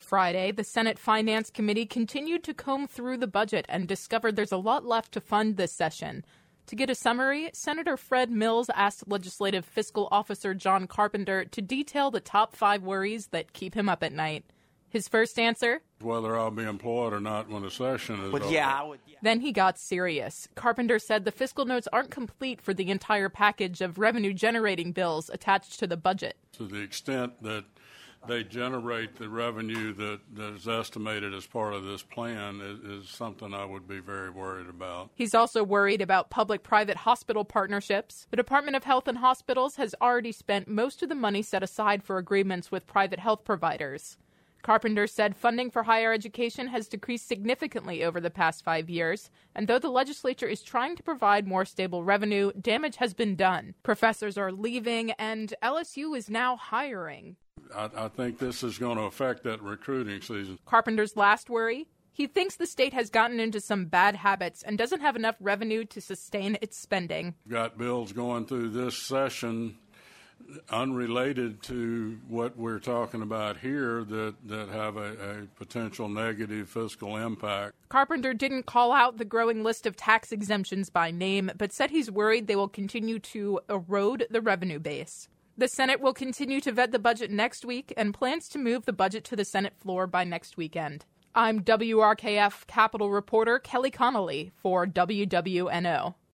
Friday, the Senate Finance Committee continued to comb through the budget and discovered there's a lot left to fund this session. To get a summary, Senator Fred Mills asked Legislative Fiscal Officer John Carpenter to detail the top 5 worries that keep him up at night. His first answer? Whether I'll be employed or not when the session is over. Then he got serious. Carpenter said the fiscal notes aren't complete for the entire package of revenue-generating bills attached to the budget. To the extent that they generate the revenue that is estimated as part of this plan is something I would be very worried about. He's also worried about public-private hospital partnerships. The Department of Health and Hospitals has already spent most of the money set aside for agreements with private health providers. Carpenter said funding for higher education has decreased significantly over the past 5 years, and though the legislature is trying to provide more stable revenue, damage has been done. Professors are leaving, and LSU is now hiring. I think this is going to affect that recruiting season. Carpenter's last worry? He thinks the state has gotten into some bad habits and doesn't have enough revenue to sustain its spending. Got bills going through this session unrelated to what we're talking about here that have a potential negative fiscal impact. Carpenter didn't call out the growing list of tax exemptions by name, but said he's worried they will continue to erode the revenue base. The Senate will continue to vet the budget next week and plans to move the budget to the Senate floor by next weekend. I'm WRKF Capitol reporter Kelly Connolly for WWNO.